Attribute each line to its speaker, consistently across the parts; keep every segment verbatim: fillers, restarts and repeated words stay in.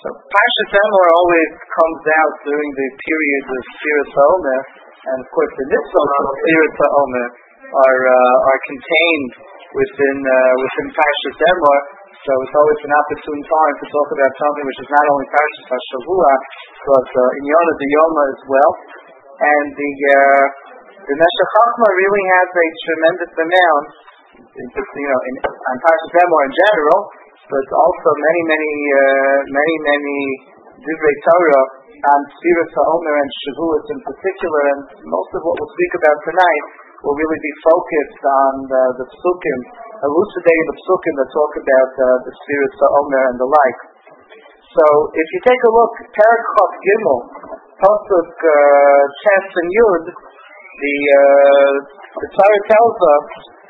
Speaker 1: So Parshas Emor always comes out during the period of Sfiras HaOmer, and of course the mitzvot of Sfiras HaOmer are uh, are contained within uh, within Parshas Emor. So it's always an opportune time to talk about something which is not only Parshas HaShavua, but uh, in Yonah the Yoma as well. And the uh, the Meshech Chochma really has a tremendous amount, in, you know, in, on Parshas Emor in general, but also many, many, uh, many, many Divrei Torah on Sfiras HaOmer and Shavuot in particular, and most of what we'll speak about tonight will really be focused on uh, the Psukim, elucidating the Psukim that talk about uh, the Sfiras HaOmer and the like. So, if you take a look, Perek Chaf Gimel, Pasuk uh, Tes and Yud, the uh, the Torah tells us,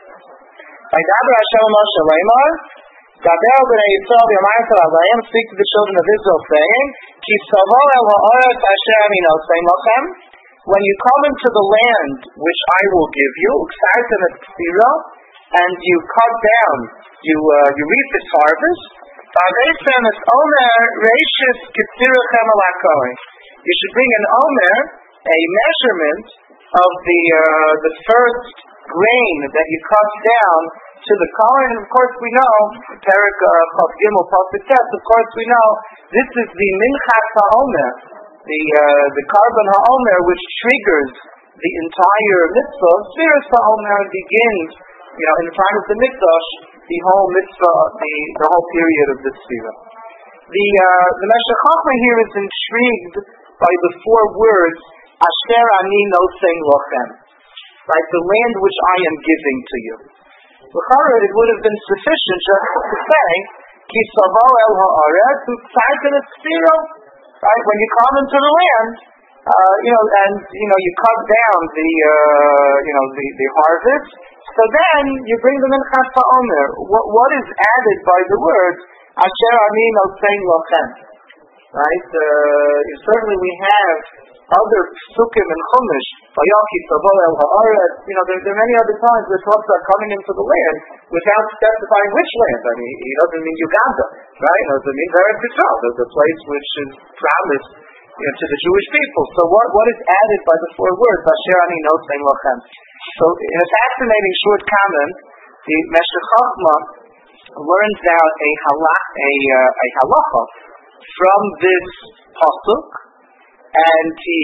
Speaker 1: "Vaydaber Hashem Moshe Leimar, Gaber b'nei Yisrael v'yamarta alayim, speak to the children of Israel, saying, Ki savo el ha'aretz asher ani nosein lachem, when you come into the land which I will give you, uksartem et ksira, and you cut down, you uh, you reap this harvest, v'aveisem es omer reishis k'tsirachem alakoi." You should bring an omer, a measurement of the uh, the first grain that you cut down to the Kohen. And of course we know, Perek Chaf Gimel Pasuk Tes, of course we know, this is the Minchat HaOmer, the uh, the Karban HaOmer, which triggers the entire mitzvah of Sfiras HaOmer and begins, you know, in the time of the Mikdash, the whole mitzvah, the, the whole period of the Sfira. The uh, the Meshech Chochma here is intrigued by the four words, Asher ani nosein lochem, right, the land which I am giving to you. L'chara, it would have been sufficient just to say, Ki savo el ha'aretz uksartem et ksira, right, when you come into the land, uh, you know, and, you know, you cut down the, uh, you know, the, the harvest, so then you bring them in Minchat HaOmer. What, what is added by the words, Asher ani nosein lochem? Right? Uh, certainly we have other psukim and chumash, Vayaki Savo El Ha'aretz. You know, there, there are many other times where it talks about coming into the land without specifying which land. I mean, he doesn't mean Uganda, right? He doesn't mean Eretz Yisrael, the, the place which is promised, you know, to the Jewish people. So what what is added by the four words, Asher ani nosein lochem? So in a fascinating short comment, the Meshech Chochma learns out a halach, a, uh, a halacha from this pasuk, and he,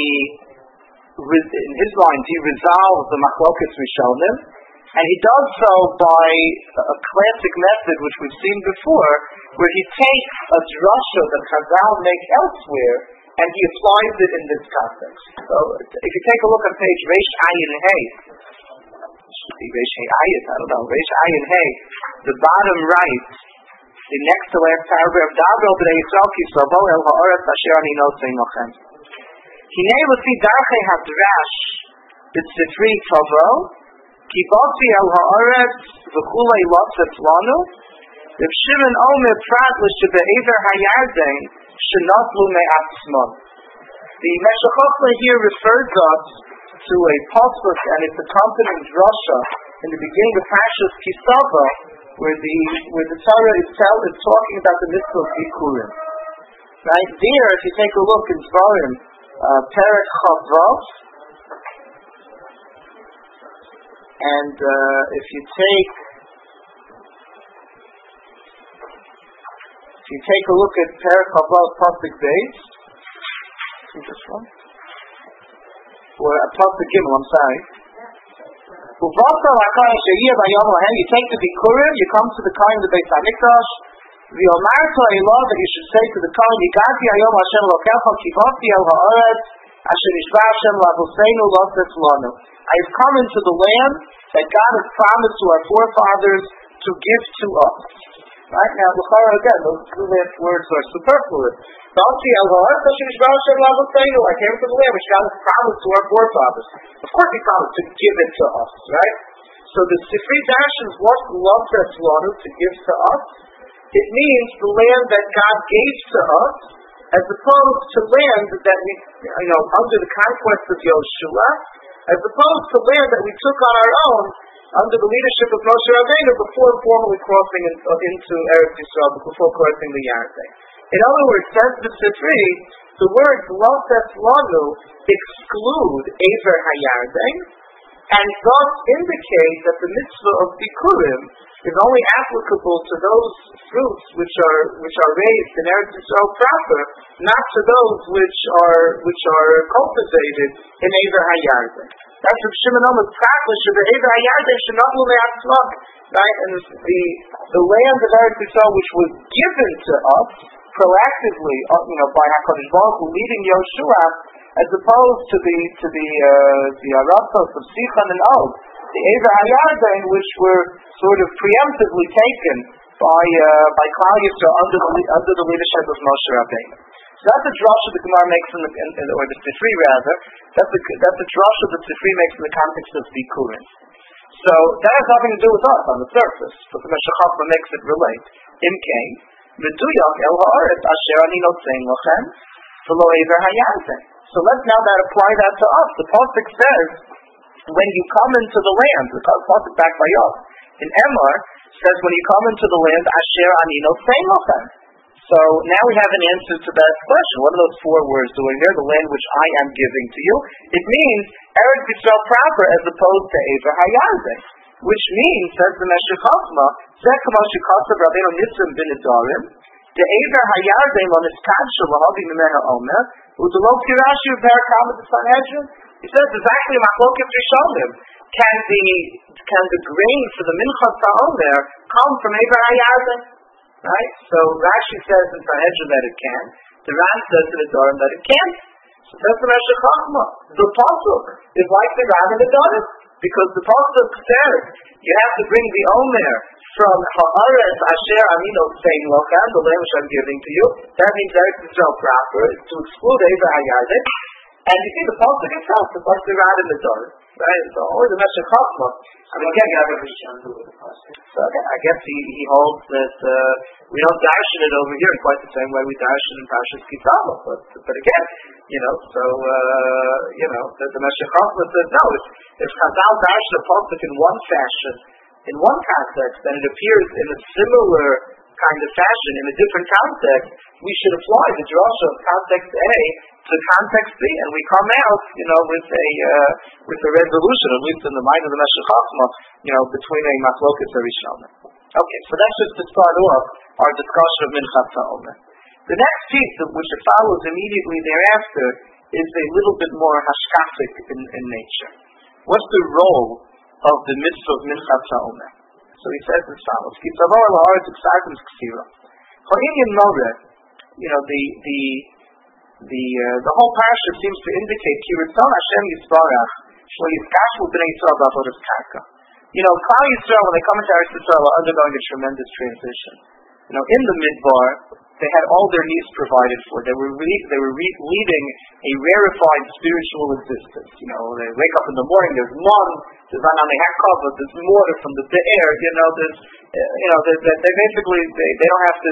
Speaker 1: in his mind, he resolves the machlokas rishonim, and he does so by a classic method which we've seen before, where he takes a drasha that Chazal make elsewhere, and he applies it in this context. So, if you take a look on page Reish Ayin Hey, should be Reish Hey Ayin, I don't know, Reish Ayin Hey, the bottom right, the next to last paragraph, Daber b'nei Yisrael ki savo el ha'aretz asher ani nosein lochem. Hinei lefi darchei hadrash b'tzifri tavo ki basi el ha'aretz v'chulei lotzet lanu Reb Shimon Omer prat l'shebe'ever hayarden shenotlu me'atzmon. The Meshech Chochma here refers us to a pasuk and its accompanying drasha in the beginning of Parshas Ki Savo, where the where the Torah itself is talking about the mitzvah of Bikurim. Right there, if you take a look in Dvarim, uh, Perek Chaf Vav, and uh, if you take if you take a look at Perek Chaf Vav Pasuk Beis, this one, or uh, Pasuk Gimel, I'm sorry. You take the Bikurim, you come to the Kohen of the Beis HaMikdash, v'yomarto elav, that you should say to the Kohen, Yigati hayom Hashem lokecha, kivoti el ha'aretz, asher nishba Hashem lavoseinu lotzet lanu. I have come into the land that God has promised to our forefathers to give to us. Right? Now, l'chara again, those two last words are superfluous. V'ati el ha'aretz, asher nishba Hashem lavoseinu. I came to the land which God has promised to our forefathers. Of course He promised to give it to us, right? So the Sifri Dash is what lotzet lanu, to give to us. It means the land that God gave to us, as opposed to land that we, you know, under the conquest of Yoshua, as opposed to land that we took on our own under the leadership of Moshe Rabbeinu before formally crossing in, uh, into Eretz Yisrael, before crossing the Yarden. In other words, says the Sifri, the words Lo Teslanu exclude Ever Hayarden, and thus indicate that the mitzvah of Bikurim is only applicable to those fruits which are which are raised in Eretz Yisrael proper, not to those which are which are cultivated in Ever Hayarden. That's what Shimon Omer practiced. The Ever Hayarden should not move out, right? And the the land of Eretz Yisrael, which was given to us proactively, you know, by Hakadosh Baruch Hu leading Yoshua, as opposed to the to the uh, the Aratos of Sichon and Og, the Ever Hayarden, which were sort of preemptively taken by uh, by Klal Yisrael under the under the leadership of Moshe Rabbeinu. So that's the drasha the Gemara makes in the in, in, or the Sifri rather. That's the that's the drasha that Sifri makes in the context of Bikurim. So that has nothing to do with us on the surface, but the Meshech Chochmah makes it relate. In Cain, Meduyak El Haaretz Asher Ani Notzein Lochem V'lo Ever Hayarden. So let's now that apply that to us. The pasuk says, when you come into the land, the pasuk back by us in Emor says, when you come into the land, Asher Ani Notzein Lochem. So now we have an answer to that question. What are those four words doing there? The land which I am giving to you. It means Eretz Yisrael proper as opposed to Ever Hayarden, which means, says the Meshech Chochmah, Zeh Kamo Shekasav Rabbeinu Nitzim bin Adorim, the Ever Hayarden lo niskadsha lahavi mimena omer, udelo kirashi u'perakam of the Sanhedrin. He says exactly machloket rishonim. Can the can the grain for the minchas ha'omer come from Ever Hayarden? Right? So Rashi says in Sanhedrin that it can. The Ran says in Adorim that it can't. So that's the Meshech Chochmah. The pasuk is like the Ran and the Adorim, because the pasuk says you have to bring the omer from Haaretz Asher Ani Notzein Lochem, the land which I'm giving to you. That means Eretz Yisrael proper, to exclude Ever Hayarden. And you see the pasuk itself, the pasuk the Ran and the Adorim. Right? So only the Meshech Chochmah. I mean, again, so again, I guess he, he holds that uh, we don't darshan it over here in quite the same way we darshan in Parshas Kitavo. But but again, you know, so uh, you know, the, the Meshech Chochmah says no. If if Chazal darshan a pasuk in one fashion, in one context, and it appears in a similar kind of fashion in a different context, we should apply the drasha of context A to context B, and we come out, you know, with a uh, with a resolution, at least in the mind of the Meshech Chochmah, you know, between a machloket and rishonim. Okay, so that's just to start off our discussion of Minchas HaOmer. The next piece, of which it follows immediately thereafter, is a little bit more hashkafic in, in nature. What's the role of the mitzvah of Minchas HaOmer? So he says as follows: Kitzavar la'aretz u'ksartim ksira. Ha'inyan noreh, you know, the the the uh, the whole parasha seems to indicate Kiritzon Hashem Yisbarach Shlo Yifkashu B'nei Yisrael B'avodas Karka. You know, Klal Yisrael, when they come into Eretz Yisrael, are undergoing a tremendous transition. You know, in the Midbar, they had all their needs provided for. They were re- they were re- leading a rarefied spiritual existence. You know, they wake up in the morning, there's one, there's Anani Hakava, there's water from the Be'er. You know, there's, uh, you know, they, they, they basically they, they don't have to.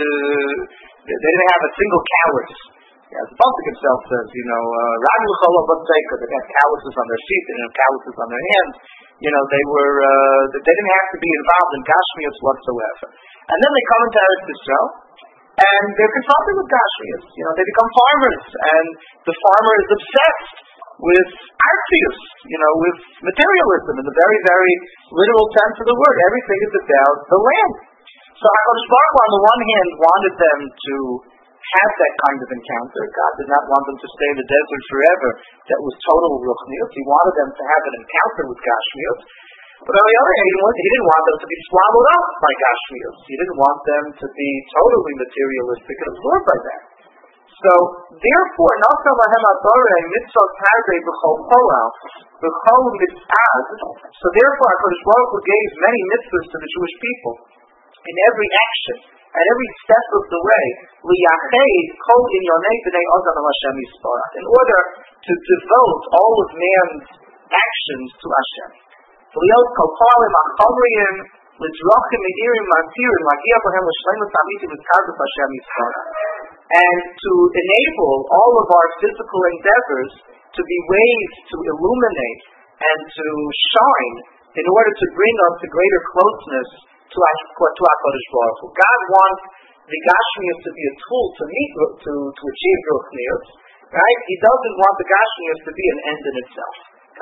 Speaker 1: They didn't have a single callus. Yeah, the pasuk itself says, you know, Rabbi L'Chol B'Tzeika, they had calluses on their feet, they didn't have calluses on their hands. You know, they were, uh, they didn't have to be involved in Gashmius whatsoever. And then they come into Eretz Yisrael, and they're confronted with Gashmius. You know, they become farmers, and the farmer is obsessed with artius, you know, with materialism in the very, very literal sense of the word. Everything is about the land. So HaKadosh Baruch Hu, on the one hand, wanted them to have that kind of encounter. God did not want them to stay in the desert forever. That was total ruchnius. He wanted them to have an encounter with Gashmius. But on the other hand, he didn't want them to be swallowed up by Gashmius. He didn't want them to be totally materialistic and absorbed by that. So, therefore, Nasa Lahem Adorei Mitzvot Hazei B'chol Polal B'chol Mitzad. So therefore, HaKadosh Baruch Hu gave many mitzvahs to the Jewish people in every action, at every step of the way, liyached kol inyonei b'nei Adam el Hashem Yisparach, in order to devote all of man's actions to Hashem. V'liot kol po'alim achomriyim l'drochim me'irim ma'atirim l'agiach lahem l'shleimus amitim v'tzadus Hashem Yisparach, and to enable all of our physical endeavors to be ways to illuminate and to shine in order to bring us to greater closeness to HaKadosh Baruch Hu. God wants the Gashmius to be a tool to meet, to, to achieve Ruchnius, right? He doesn't want the Gashmius to be an end in itself.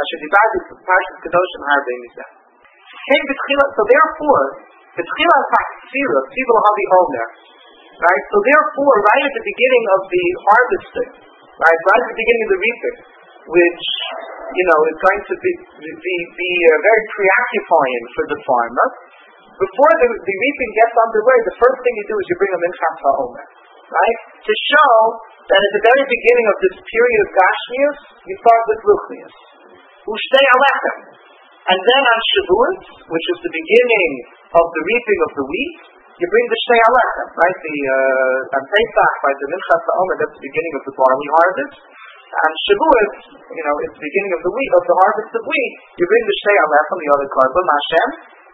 Speaker 1: So therefore, the Tchila Taksira, Tzivul Havi Omer, right? So therefore, right at the beginning of the harvesting, right, right at the beginning of the reaping, which, you know, is going to be, be, be uh, very preoccupying for the farmer, before the, the reaping gets underway, the first thing you do is you bring a Minchas HaOmer, right? To show that at the very beginning of this period of Gashmius, you start with Ruchnius. Ushtei Alechem. And then on Shavuot, which is the beginning of the reaping of the wheat, you bring the Shtei Alechem, right? The, uh, on Pesach, by the Minchas HaOmer, that's the beginning of the barley harvest. On Shavuot, you know, it's the beginning of the wheat, of the harvest of wheat, you bring the Shtei Alechem, the other carbon, Hashem,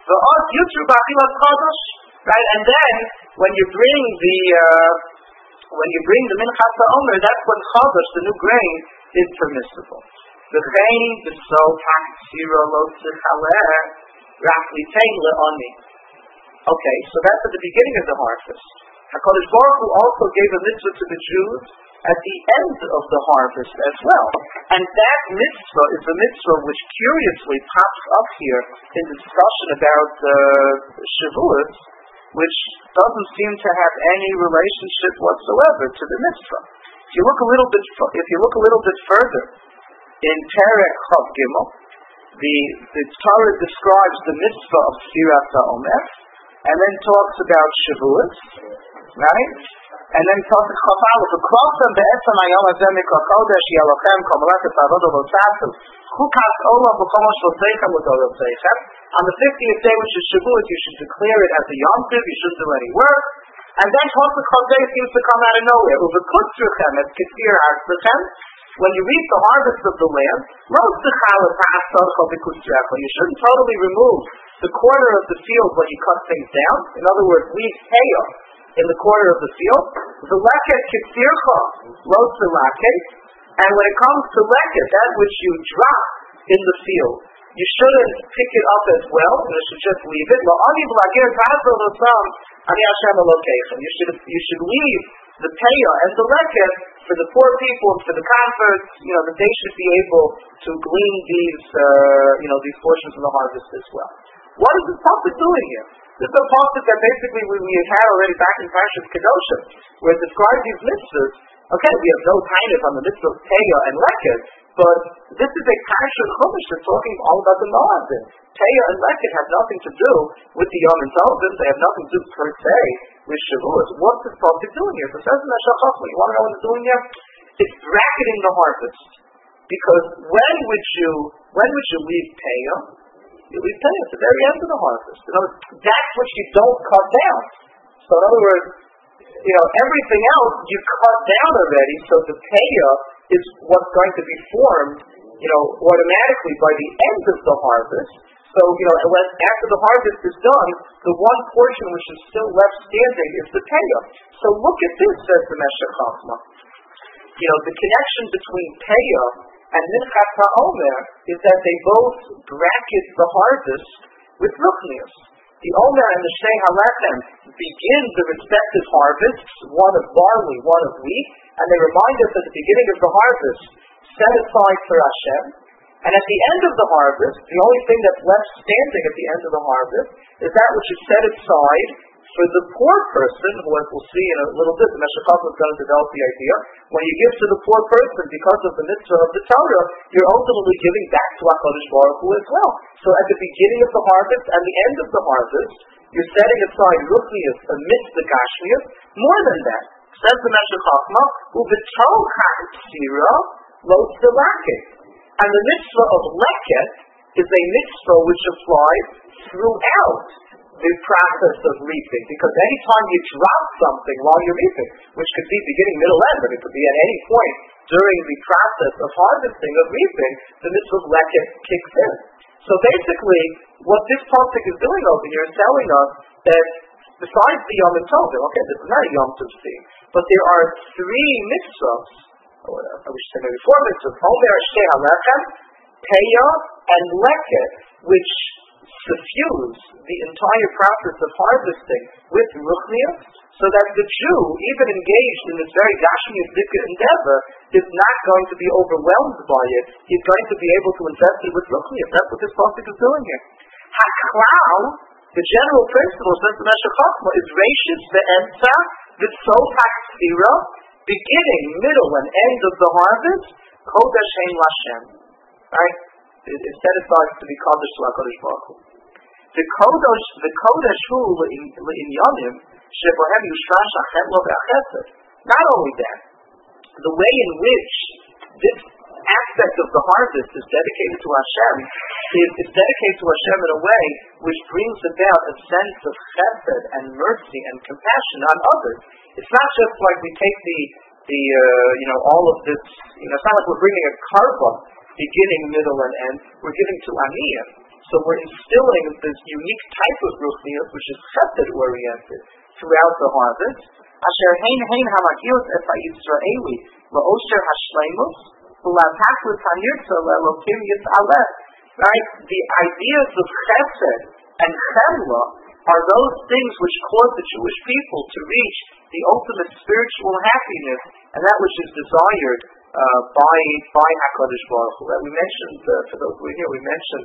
Speaker 1: right? And then, when you bring the, uh, when you bring the Minchas HaOmer, that's when Chadash, the new grain, is permissible. The grain, the so taksira lo tzichaleh, rafli tein le'oni. Okay, so that's at the beginning of the harvest. HaKadosh Baruch Hu also gave a mitzvah to the Jews at the end of the harvest as well. And that mitzvah is a mitzvah which curiously pops up here in discussion about uh, Shavuot, which doesn't seem to have any relationship whatsoever to the mitzvah. If you look a little bit, if you look a little bit further, in Perek Chav Gimel, the, the Torah describes the mitzvah of Sfiras HaOmer, and then talks about Shavuot, right? And then talks about Chav Aleph, V'krosam be'etzam hayom hazeh mikra kodesh yelochem kol melechas avodah lo tasu, chukas olam v'kol ma shloseichem l'dorotzeichem. On the fiftieth day, which is Shavuot, you should declare it as a Yom Tov, you shouldn't do any work. And then Tosach Chazeh seems to come out of nowhere. Uvekutzruchem et kefir arzechem. When you reap the harvest of the land, you shouldn't totally remove the corner of the field when you cut things down. In other words, leave teya in the corner of the field. The leket kitsircha, roast the leket. And when it comes to leket, that which you drop in the field, you shouldn't pick it up as well. You should just leave it. You should you should leave the teya and the leket for the poor people and for the converts, you know, that they should be able to glean these, uh, you know, these portions of the harvest as well. What is this pasuk doing here? This is a pasuk that basically we, we had already back in Parshas Kedoshim, where it describes these mitzvahs. Okay, we have no tainus on the mitzvah of teya and leket, but this is a Parsha Chumash that's talking all about the Moabim. Teya and leket have nothing to do with the Yom Tovim. They have nothing to do per se with Shavuot. What's this pasuk doing here? So it says in Meshech Chochmah, you want to know what it's doing here? It's bracketing the harvest. Because when would you when would you leave teya? You leave teya at the very end of the harvest. In other words, that's what you don't cut down. So in other words, you know, everything else you cut down already, so the teya is what's going to be formed, you know, automatically by the end of the harvest. So, you know, after the harvest is done, the one portion which is still left standing is the teya. So look at this, says the Meshech Chochmah. You know, the connection between teya and Minchas HaOmer is that they both bracket the harvest with Ruchnius. The Omer and the Shtei Halechem begin the respective harvests, one of barley, one of wheat, and they remind us at the beginning of the harvest, set aside for Hashem. And at the end of the harvest, the only thing that's left standing at the end of the harvest is that which is set aside for the poor person, who, as we'll see in a little bit, the Meshech Chochmah is going to develop the idea. When you give to the poor person because of the mitzvah of the Torah, you're ultimately giving back to HaKadosh Baruch Hu as well. So at the beginning of the harvest and the end of the harvest, you're setting aside Ruchnius amidst the Gashmius. More than that, says the Meshech Chochmah, U'v'tol ha'tzira lo tzilakeh. And the mitzvah of leket is a mitzvah which applies throughout the process of reaping. Because any time you drop something while you're reaping, which could be beginning, middle, end, but it could be at any point during the process of harvesting, of reaping, the mitzvah of leket kicks in. So basically, what this pasuk is doing over here is telling us that besides the Yom Tovim, okay, this is not a Yom Tov thing, but there are three mitzvahs, or I wish to say maybe four mitzvahs, Omer Shtei Halechem, Teya, and Leket, which suffuse the entire process of harvesting with ruchnius, so that the Jew, even engaged in this very gashmiistic endeavor, is not going to be overwhelmed by it. He's going to be able to invest it with ruchnius. That's what this pasuk is doing here. Haklal, the general principle, says the Meshech Chochmah, is rashis ve'emtza v'sof ha'ksira, beginning, middle, and end of the harvest, kodesh hein Lashem. Right? It is set aside to be kodesh to HaKadosh Baruch Hu. The kodesh, the kodesh hu le'inyanim shebahem yushrash hachetlo ve'achesed. Not only that, the way in which this aspect of the harvest is dedicated to Hashem is, is dedicated to Hashem in a way which brings about a sense of chesed and mercy and compassion on others. It's not just like we take the the uh, you know all of this. You know, it's not like we're bringing a karba beginning, middle, and end. We're giving to aniyah. So we're instilling this unique type of ruchnius, which is chesed oriented, throughout the harvest. Asher hein hein hamagiot et ha'Yisraeli la'osher hashleimus v'la'tachlis ha'nirtza le'elokim yitzaleh. Right? The ideas of chesed and chemla are those things which cause the Jewish people to reach the ultimate spiritual happiness, and that which is desired uh, by by HaKadosh Baruch Hu. We mentioned, uh, for those who are here, we mentioned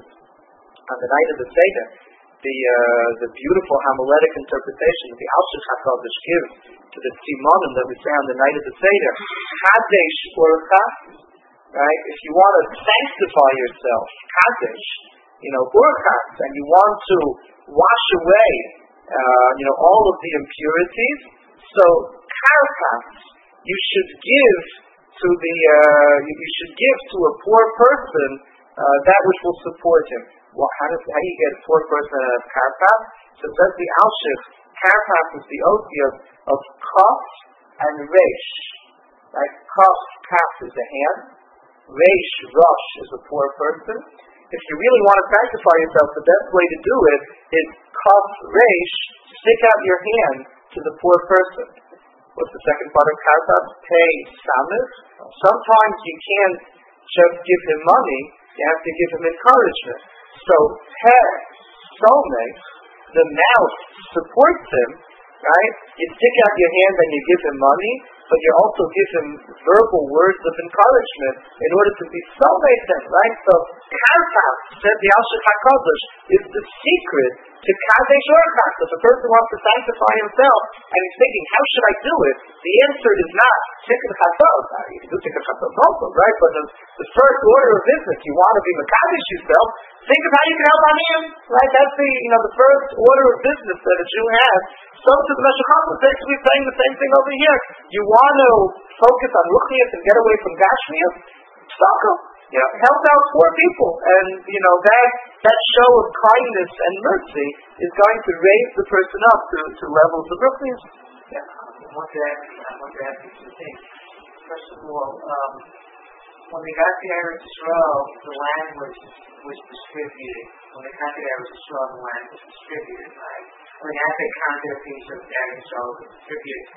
Speaker 1: on the night of the Seder, the uh, the beautiful homiletic interpretation that the Alshich HaKadosh gives to the Simonim that we say on the night of the Seder. Kadesh Urcha, right? If you want to sanctify yourself, Kadesh, you know, Urchas, and you want to wash away, uh, you know, all of the impurities. So, Karkas, you should give to the, uh, you, you should give to a poor person uh, that which will support him. Well, how does how do you get a poor person out of Karkas? So it says the Alshich, Karkas is the oath of Kaf and Reish. Right? Kaf, Kaf is a hand. Reish, Rosh is a poor person. If you really want to sanctify yourself, the best way to do it is Kaf Reish, stick out your hand to the poor person. What's the second part of Karkas? Pei Samith. Sometimes you can't just give him money, you have to give him encouragement. So, Peh, soulmate, the mouth supports him, right? You stick out your hand and you give him money, but you also give him verbal words of encouragement in order to be soulmate him, right? So, Karkas, said the Alshich HaKadosh, is the secret to Kadesh Urchas. If a person wants to sanctify himself and he's thinking, how should I do it? The answer is not Tikkun Chatzot. You can do Tikkun Chatzot also, right? But the, the first order of business, you want to be Mekadesh yourself, think of how you can help Aniyim, right? That's the, you know, the first order of business that a Jew has. So to the Meshech Chochmah is basically saying the same thing over here. You want to focus on Ruchnius and get away from Gashmius? Tzedakah. You know, help out poor people, and you know that that show of kindness and mercy is going to raise the person up to, to levels of Ruchnius.
Speaker 2: Yeah, I want to ask, I want to ask you two things. First of all, um, when they got to Eretz Yisrael, the land was was distributed. When they got to Eretz Yisrael, the land was distributed, right? When they had the conquer piece of Eretz Yisrael, it was distributed.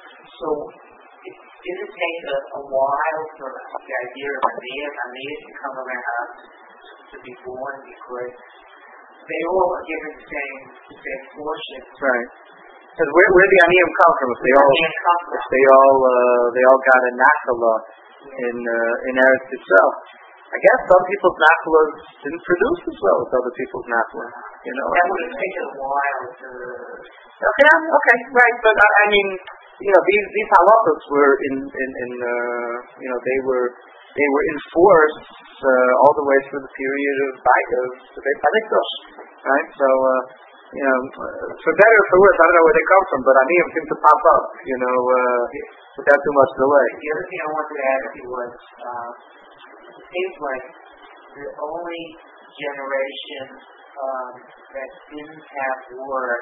Speaker 2: So did it take a, a while for the idea of Aniyah, Aniyah to come around, to be born, because they all are given the same, the same portion.
Speaker 1: Right. Because where, where the Aniyim come from? If they all, if they all, uh, they all got a Nachala in uh, in Eretz itself. I guess some people's Nachalas didn't produce as well as other people's Nachalas. You know.
Speaker 2: That would have taken a while to.
Speaker 1: Okay. Okay. Right. But I, I mean. You know, these these halachos were in in, in uh, you know they were they were enforced uh, all the way through the period of of the Beit Hamikdash, right? So uh, you know, for better or for worse, I don't know where they come from, but Aniyim seem to pop up, you know, uh, without too much delay.
Speaker 2: The other thing I wanted to ask you was, uh, it seems like the only generation um, that didn't have work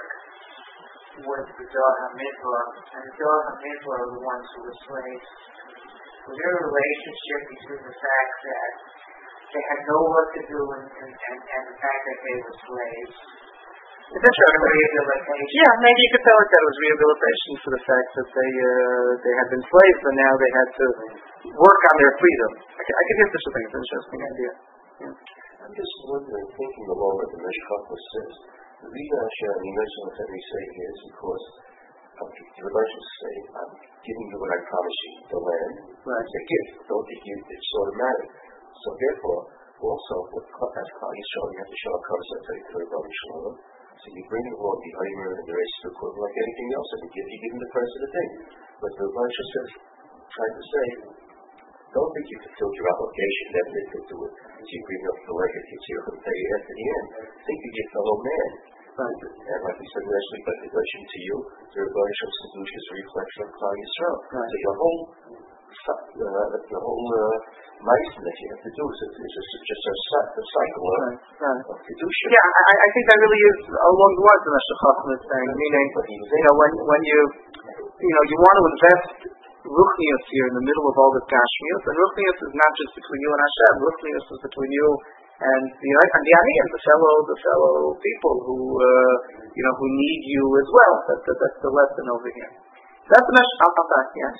Speaker 2: was the Dor HaMidbar, and the Dor HaMidbar were the ones who were slaves. Was there a relationship between the fact that they had no work to do and, and, and, and the fact that they were slaves?
Speaker 1: It's interesting. Rehabilitation. Yeah, maybe you could tell it that it was rehabilitation for the fact that they uh, they had been slaves and now they had to work on their freedom. I, I could get this thing. It's an interesting idea. Yeah.
Speaker 3: I'm just wondering, thinking along what the Meshkachah says, the reason Hashem, you mentioned what we say here is because the Rebbeinu say, I'm giving you what I promised you, the land.
Speaker 1: Right.
Speaker 3: It's a gift. Don't think you, it's automatic. So therefore, also, with as Klal Yisrael, you have to show a concept to the Rebbeinu Shalom. So you bring along the Eimer and the rest of the equipment like anything else, and you give, you give them the price of the thing. But the Rebbeinu says, trying to say, don't think you fulfilled your obligation, that they could do it. So you bring up the legacy, so you're going to pay at the end. Think of your fellow man. Right. And like we said last week, by devotion to you, the Rebbeinu Shalom solution is a reflection of Klal Yisrael. Right. So your whole, uh, the whole uh, life that you have to do is just, just a, a cycle of, right. Right. of kedusha.
Speaker 1: Yeah, I, I think that really is along the lines of what Meshech Chacham is saying. Meaning, you know, when when you you know you want to invest ruchnius here in the middle of all this gashmius, and ruchnius is not just between you and Hashem. Ruchnius is between you and the and the ani and the fellow the fellow people who uh, you know who need you as well. That's that, that's the lesson over here. That's the Meshech Chacham. Yes.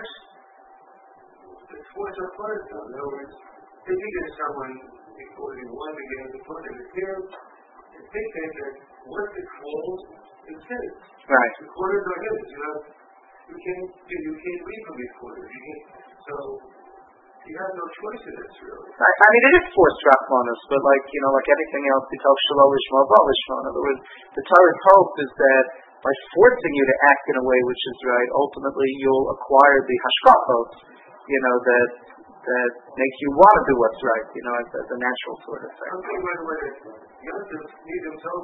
Speaker 4: What's our part of them? In other words, if you get someone before you want to get in the front of the field, they think that what controls is his.
Speaker 1: Right.
Speaker 4: The quarters are his. You know, you can't you can't leave from these quarters. You can't, so you have no choice in this, really.
Speaker 1: I, I mean, it is forced rachmanus, but like you know, like anything else, we tell shalom lishma v'lishma. In other words, the Torah's hope is that by forcing you to act in a way which is right, ultimately you'll acquire the hashkafos, you know, that that make you want to do what's right, you know, as, as a natural sort of thing.
Speaker 4: I'm thinking, by the way, Yosef need himself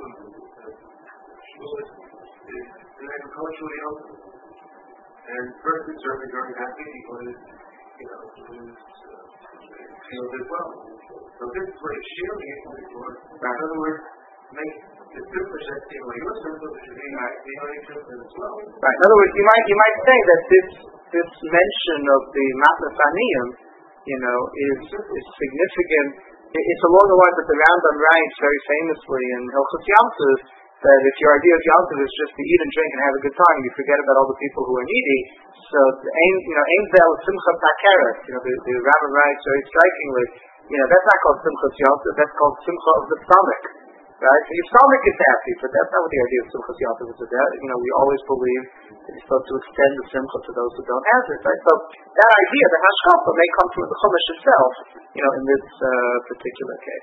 Speaker 4: is agriculturally open. And first certainly during that week he was, you know, his field as well. So this is what he's sharing it for. In other words, make the two percent feel like your circle should be the only circle as well.
Speaker 1: Right. In other words, you might you might say that this this mention of the Matnas Aniyim, you know, is is significant. It's along the lines that the Rambam writes very famously in Hilchos Yom Tov, that if your idea of Yom Tov is just to eat and drink and have a good time, you forget about all the people who are needy. So, you know, Ein Zel Simcha Takeret, you know, the, the Rambam writes very strikingly, you know, that's not called Simchas Yom Tov, that's called Simcha of the stomach. Right? So your stomach is happy, but that's not what the idea of Simchas Yom Tov is about. You know, we always believe that you're supposed to extend the Simcha to those who don't have it. Right? So that idea, the Hashkafa, may come from the Chumash itself, you know, in this uh, particular case.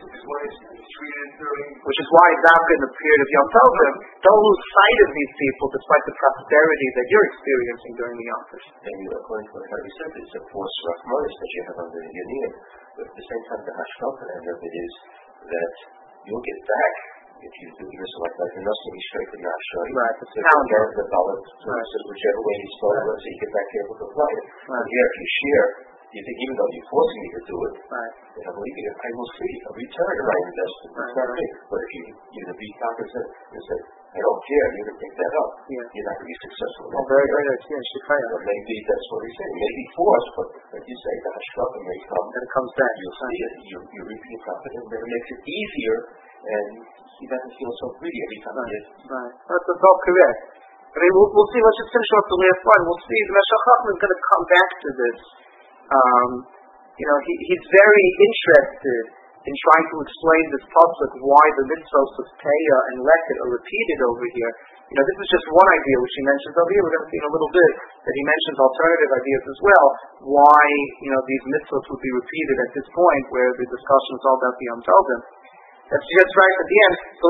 Speaker 1: Which is why, exactly in the period of Yom Tovim, don't lose sight of these people despite the prosperity that you're experiencing during the Yom Tov.
Speaker 3: And you know, according to what Harry said, it's a force Rachmanis that you have under the Yaniyim. But at the same time, the Hashkafa end of it is that you'll get back if you do this like that. There must be straight to not show you.
Speaker 1: Right. The
Speaker 3: calendar, the dollar, whichever way you start, right. So you get back here with the flight. Right. Yeah, if you share, you think even though you're forcing me to do it, right. I believe you, I will see a return of my investment. Right. It's not right. But if you you be cognizant and say, I don't care, you're going to pick that up. Yeah. You're not going to be successful.
Speaker 1: Oh, very, very nice. Yeah,
Speaker 3: so maybe that's what he's saying. Maybe force, but like you say, the hashkafa may come.
Speaker 1: And it comes back.
Speaker 3: You'll see it. You, you reap your profit, and then it makes it easier, and he doesn't feel so greedy every time
Speaker 1: right.
Speaker 3: he is.
Speaker 1: Right. That's, that's all correct. I mean, we'll, we'll see. Let's just finish off the last one. We'll see. The Meshech Chacham is going to come back to this. Um, you know, he, he's very interested in trying to explain this pasuk, why the mitzvos of Teya and Leket are repeated over here. You know, this is just one idea which he mentions over here. We're going to see in a little bit that he mentions alternative ideas as well, why, you know, these mitzvos would be repeated at this point where the discussion is all about the Yom Tovim. That's just right at the end. So,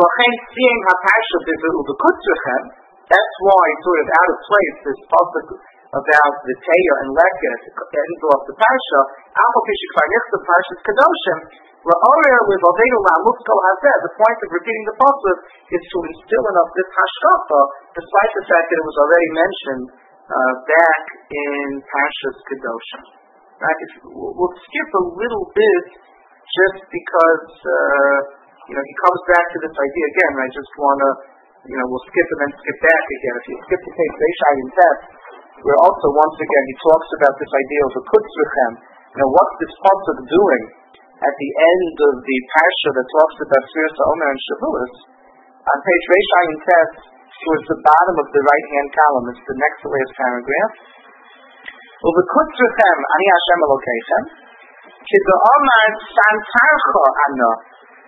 Speaker 1: that's why it's sort of out of place, this pasuk about the Teya and Leket, the end of the Parsha, the Parsha's Kedoshim, the point of repeating the pasuk is to instill in us this hashkafa, despite the fact that it was already mentioned uh, back in Parshas Kedoshim. Right? If, we'll skip a little bit just because uh, you know he comes back to this idea again. I just want to, you know, we'll skip and then skip back again. If you skip to page Reishai and Tet, where also once again he talks about this idea of a kutzrechem. You know, what's this pasuk doing at the end of the parsha that talks about Sfiras HaOmer and Shavuos? On page Reishai and Tet, towards the bottom of the right-hand column, it's the next to last paragraph. Uvekutzrechem ani Hashem Elokeichem, kida'omar santarcha ana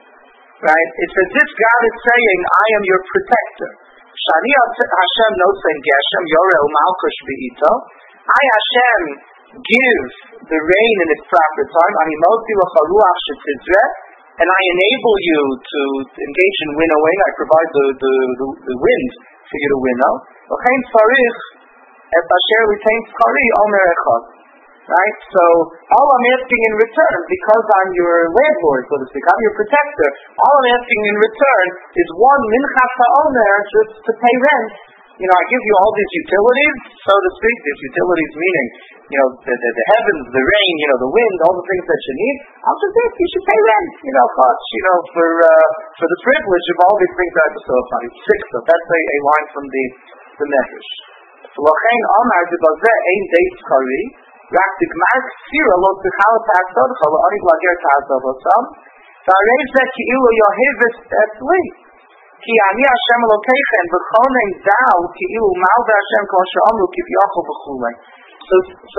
Speaker 1: right? It's as if God is saying, I am your protector. Shani Hashem nosein geshem yoreh u'malchush be'ito. I, Hashem, give the rain in its proper time. Ani motzi lecha ruach shetizreh, and I enable you to engage in winnowing. I provide the, the, the, the wind for you to winnow. V'chein tzarich et asher litain tzchari omer echad. Right? So, all I'm asking in return, because I'm your landlord, so to speak, I'm your protector, all I'm asking in return is one minchas ha'omer, just to pay rent. You know, I give you all these utilities, so to speak, these utilities meaning, you know, the, the, the heavens, the rain, you know, the wind, all the things that you need. I'll just ask you should pay rent, you know, chutz, you know, for uh, for the privilege of all these things that I bestow upon you. Six of that's a, a line from the the Medrash. V'lochein amar debazeh ein dei tzchari, rak tigmar ksira lo tichal ta'asodcha la'anig lager ta'asodcha, v'arei zeh ki'ilu yohivis etzli. Ki ani Hashem Elokeichem v'chonen da'u ki'ilu malva Hashem kol she'amru kiv'yochel v'chulei. So, so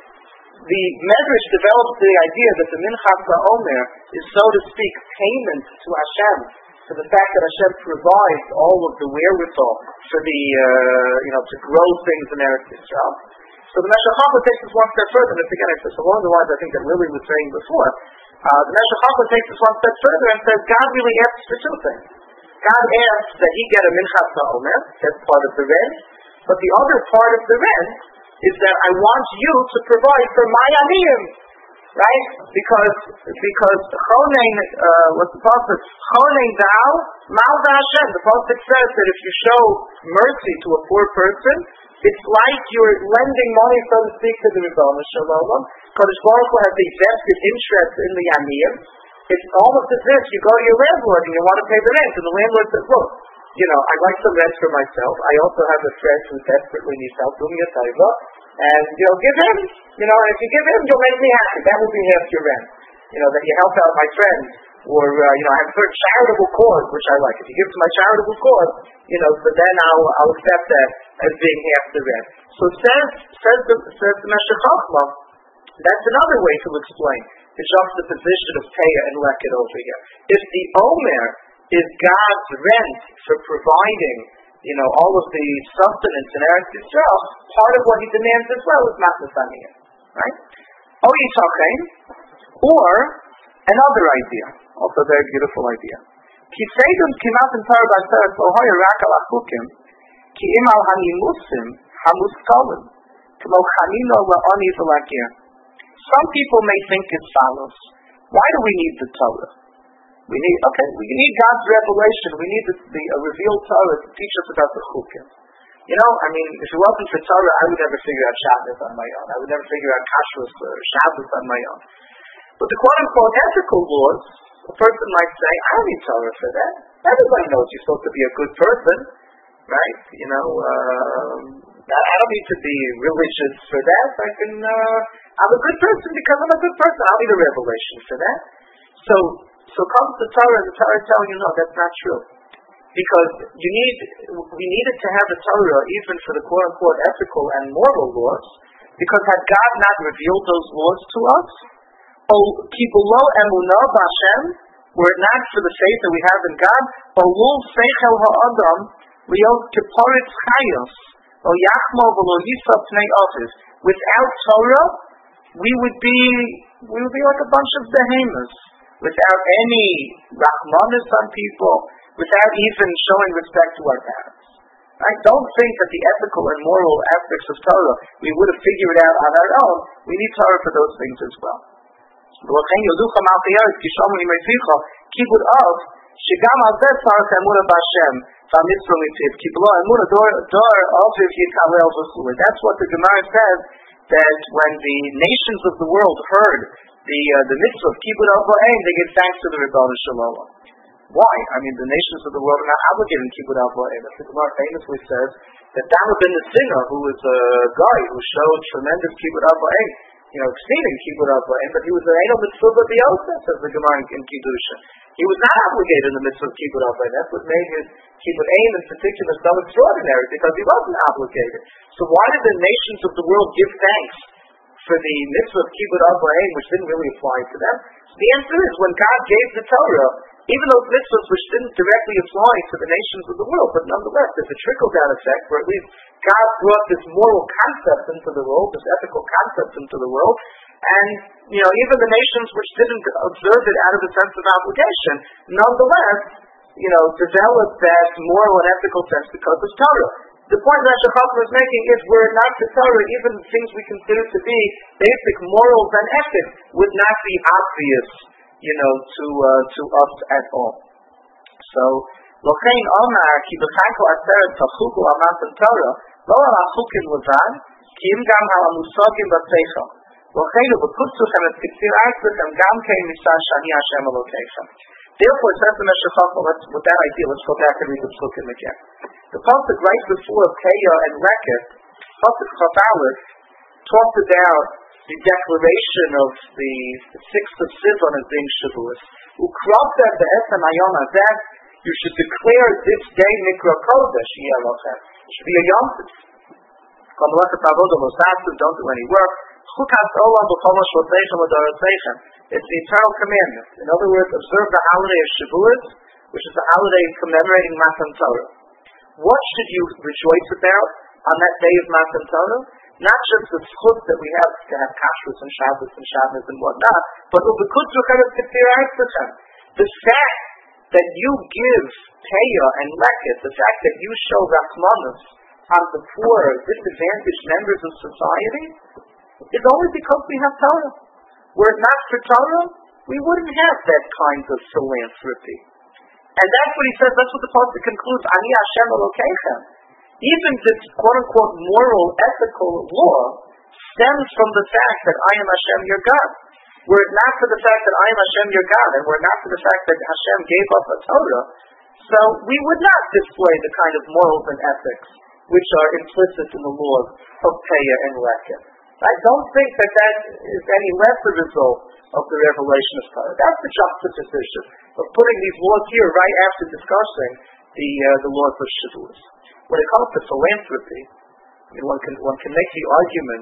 Speaker 1: the Medrash develops the idea that the Minchas HaOmer is, so to speak, payment to Hashem for the fact that Hashem provides all of the wherewithal for the, uh, you know, to grow things in Eretz Yisrael. So the Meshech Chochmah takes this one step further, and it's again, it's along the lines I think that Lily was saying before. Uh, the Meshech Chochmah takes this one step further and says God really asks for two things. God asks that he get a Minchas HaOmer, that's part of the rent, but the other part of the rent is that I want you to provide for my aniyim, right? Because because chonein, uh, what's the pasuk? Chonein da'u malva Hashem. The pasuk says that if you show mercy to a poor person, it's like you're lending money, so to speak, to the Rebbeinu Shalom. Kadosh Baruch Hu has a vested interest in the aniyim. It's almost as if you go to your landlord and you want to pay the rent, and the landlord says, look, you know, I'd like some rent for myself. I also have a friend who desperately needs help. Do me a favor. And, you know, give him, you know, and if you give him, you'll make me happy. That will be half your rent. You know, that you help out my friend. Or, uh, you know, I have a certain charitable cause, which I like. If you give to my charitable cause, you know, so then I'll, I'll accept that as being half the rent. So says, says the, says the Meshech Chochmah, that's another way to explain the juxtaposition of Te'ah and Leket over here. If the Omer is God's rent for providing, you know, all of the sustenance in Eretz Yisrael, part of what he demands as well is matnas aniyim, right? O yitachem, or another idea, also a very beautiful idea. Ki seidum kimat in Torah b'aseret lo hoya rak al achukim, ki im al hanimusim hamuskalim, k'mo chanino la'oni v'lagir. Some people may think as follows: why do we need the Torah? We need, okay, we need God's revelation. We need the, the a revealed Torah to teach us about the chukim. You know, I mean, if it wasn't for Torah, I would never figure out Shabbos on my own. I would never figure out Kashrus or Shabbos on my own. But the quote-unquote ethical laws, a person might say, I don't need Torah for that. Everybody knows you're supposed to be a good person, right? You know, um, I don't need to be religious for that. I can, uh, I'm a good person because I'm a good person. I don't need a revelation for that. So, so comes the Torah, and the Torah is telling you, no, that's not true. Because you need, we needed to have the Torah even for the quote-unquote ethical and moral laws, because had God not revealed those laws to us, oh, ki below emunah b'Hashem, were it not for the faith that we have in God, olul seichel ha'adam liot keparitz chayos, o yachmo v'lo yisab pnei office. Without Torah, we would be, we would be like a bunch of behemoths, without any rachmanis on people, without even showing respect to our parents. Right? Don't think that the ethical and moral aspects of Torah we would have figured out on our own. We need Torah for those things as well. ולכן יודוך המלכיית כשאומרים ימייפיך כיבוד אב שגם על זה צריך אמונה בהשם והמצווה לפיו כי בלא אמונה דור אביו יתעלל וכו'. That's what the Gemara says, that when the nations of the world heard the uh, the mitzvah of kibud av v'aim, they give thanks to the Rebbeinu Shalom. Why? I mean, the nations of the world are not obligated in kibud av v'aim. The Gemara famously says that David ben Nesina, who was a guy who showed tremendous kibud av v'aim, you know, exceeding kibud av v'aim, but he was an Eino mitzvah b'yosef, says the Gemara in Kiddusha. He was not obligated in the mitzvah of kibud av v'aim. That's what made his kibud aim in particular so extraordinary, because he wasn't obligated. So why did the nations of the world give thanks for the mitzvah of kibbud av v'hem, which didn't really apply to them? The answer is, when God gave the Torah, even those mitzvahs which didn't directly apply to the nations of the world, but nonetheless, there's a trickle-down effect where at least God brought this moral concept into the world, this ethical concept into the world, and, you know, even the nations which didn't observe it out of a sense of obligation, nonetheless, you know, developed that moral and ethical sense because of Torah. The point that Shachar is making is, were it not for Torah, even things we consider to be basic morals and ethics would not be obvious, you know, to uh, to us at all. So, Lochein Omar ki b'chayko aseret tachuku amatan Torah lo al achukin levan ki im gam al amusogim b'teicham Lochein ubekutzuchem et kitsir artzichem gam kein misar shani Hashem Elokeichem. Therefore, it says the Meshech Chochmah, let's, with that idea, let's go back and read the Psukim again. The pasuk right before Peah and Reket, pasuk Chavalit, talked about the declaration of the, the sixth of Sivan as being Shavuos. Ukraftem be'esem hayom hazeh, you should declare this day Mikra Kodesh, yeh lochem. It should be a Yom Tov. Kol melachat avodah lo tasu, don't do any work. Chukas olam b'chol ma shloteichem u'doroteichem. It's the eternal commandment. In other words, observe the holiday of Shavuot, which is the holiday commemorating Matan Torah. What should you rejoice about on that day of Matan Torah? Not just the zchut that we have to have kashrus and Shabbos and Shabbos and whatnot, but the fact that you give Peah and Leket, the fact that you show Rachmanus on the poor, disadvantaged members of society, is only because we have Torah. Were it not for Torah, we wouldn't have that kind of philanthropy. And that's what he says, that's what the pasuk concludes, Ani Hashem Elokeichem. Even this quote-unquote moral, ethical law stems from the fact that I am Hashem your God. Were it not for the fact that I am Hashem your God, and were it not for the fact that Hashem gave us a Torah, so we would not display the kind of morals and ethics which are implicit in the laws of Peah and Leket. I don't think that that is any less a result of the revelation of Torah. That's the juxtaposition of putting these laws here right after discussing the uh, the laws of Shavuos. When it comes to philanthropy, I mean, one can one can make the argument.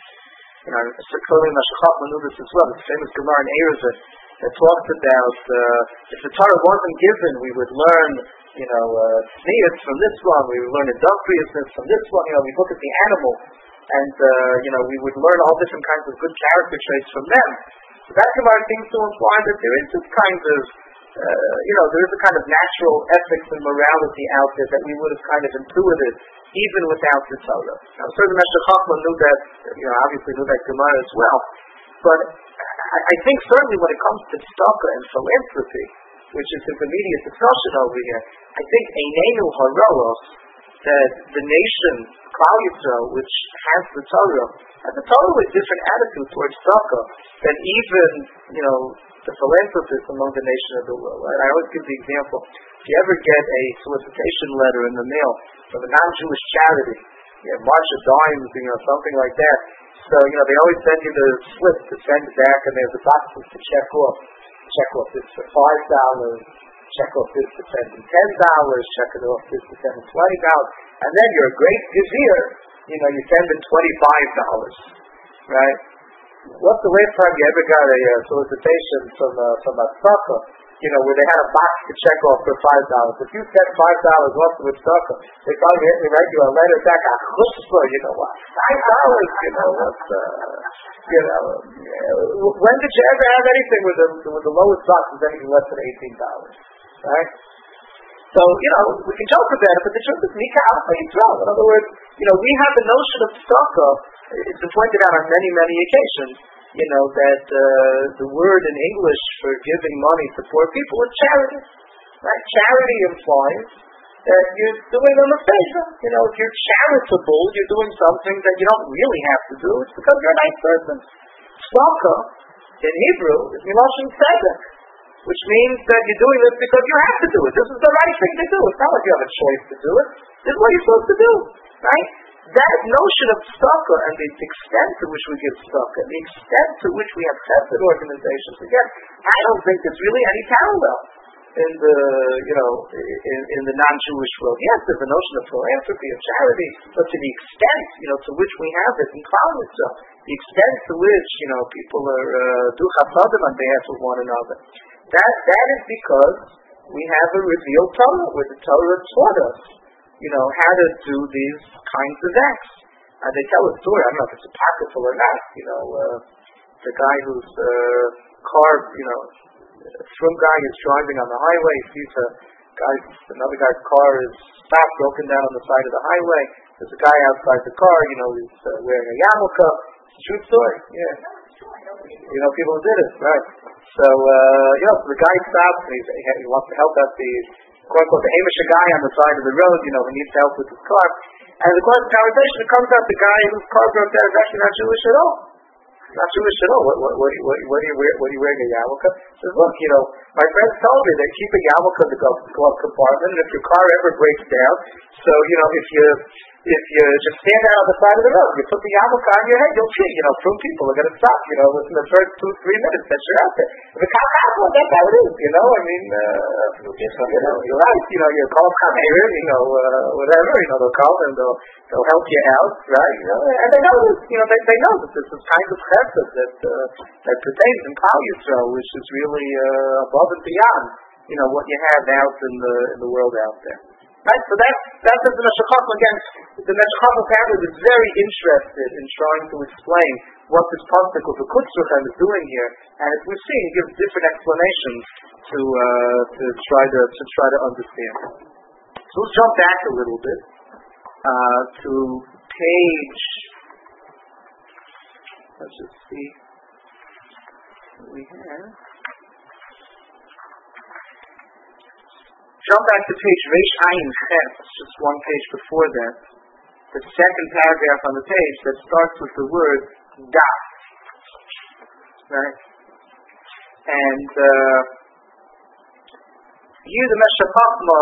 Speaker 1: You know, Clearly Meshech Chochmah knew this as well. The famous Gemara in Eruvin that talks about uh, if the Torah wasn't given, we would learn, you know, tznius uh, from this one, we would learn industriousness from this one. You know, we look at the animal. And, uh, you know, we would learn all different kinds of good character traits from them. So that Gemara seems to imply that there is this kind of, uh, you know, there is a kind of natural ethics and morality out there that we would have kind of intuited even without the Torah. Now, certainly Meshech Chochmah knew that, you know, obviously knew that Gemara as well. But I, I think certainly when it comes to tzedakah and philanthropy, which is his immediate discussion over here, I think Einenu Harolos, that the nation, Klal Yisrael, which has the Torah, has a totally different attitude towards tzedakah than even, you know, the philanthropists among the nation of the world. Right? I always give the example, if you ever get a solicitation letter in the mail from a non-Jewish charity, you know, March of Dimes, you know, something like that, so, you know, they always send you the slip to send back, and there's the boxes to check off. Check off this for five dollars. Check off this to send in ten dollars, check it off this to send in twenty dollars, and then you're a great gazir, you know, you send in twenty-five dollars, right? What's the last time you ever got a uh, solicitation from uh, from a tzedakah, you know, where they had a box to check off for five dollars? If you send five dollars off to a tzedakah, they probably write you a letter back, a chutzpah, you know what, five dollars, you know, what's, uh, you know, uh, when did you ever have anything with the, with the lowest box is anything less than eighteen dollars? Right? So, you know, we can joke about it, but the truth is, Mika Alpha Yisrael. In other words, you know, we have the notion of tzedakah. It's been pointed out on many, many occasions, you know, that uh, the word in English for giving money to poor people is charity. Right? Charity implies that you're doing them a favor. You know, if you're charitable, you're doing something that you don't really have to do. It's because you're a nice person. Tzedakah, in Hebrew, is Miloshin Tzedek, which means that you're doing this because you have to do it. This is the right thing to do. It's not like you have a choice to do it. This is what you're supposed to do, right? That notion of tzedakah and the extent to which we give tzedakah, the extent to which we have chesed organizations, again, I don't think there's really any parallel in the, you know, in, in the non-Jewish world. Yes, there's a notion of philanthropy, of charity, but to the extent, you know, to which we have it in Klal Yisrael, the extent to which, you know, people are do uh, chasadim on behalf of one another, that that is because we have a revealed Torah, where the Torah taught us, you know, how to do these kinds of acts. And they tell a story, I don't know if it's apocryphal or not, you know, uh, the guy whose uh, car, you know, some guy is driving on the highway, sees a guy, another guy's car is stopped, broken down on the side of the highway. There's a guy outside the car, you know, he's uh, wearing a yarmulke. It's a true story, yeah. You know, people did it, right? So, uh, you know, so the guy stops and he's, he wants to help out the, quote unquote, the Amish guy on the side of the road, you know, he needs help with his car. And in the course of the conversation, it comes out the guy whose car broke down is actually not Jewish at all. Not Jewish at all. What, what, what, what, what, are you wear, what are you wearing a yarmulke? He says, look, you know, my friends told me they keep a yarmulke in the glove compartment, and if your car ever breaks down, so, you know, if you if you just stand out on the side of the road, you put the yarmulke on your head, you'll see, you know, from people are going to stop, you know, within the first two, three minutes that you're out there. If a cop happens, that's how it is, you know, I mean, uh, you know, you're right, you know, you call cop here, you know, uh, whatever, you know, they'll call and they'll, they'll help you out, right, you know, and they know this, you know, they, they know that this is kind of chesed that, uh, that pertains in Klal Yisrael, which is really, uh, above and beyond, you know, what you have out in the, in the world out there. Right, so that's that's the Meshech Chochmah again. The Meshech Chochmah family is very interested in trying to explain what this pasuk of the Kutzruchem is doing here, and as we've seen, he gives different explanations to uh, to try to to try to understand. So let's jump back a little bit uh, to page. Let's just see what we have. Jump back to page Reish Ayin Ches, just one page before that. The second paragraph on the page that starts with the word da. Right? And uh, here the Meshech Chochmah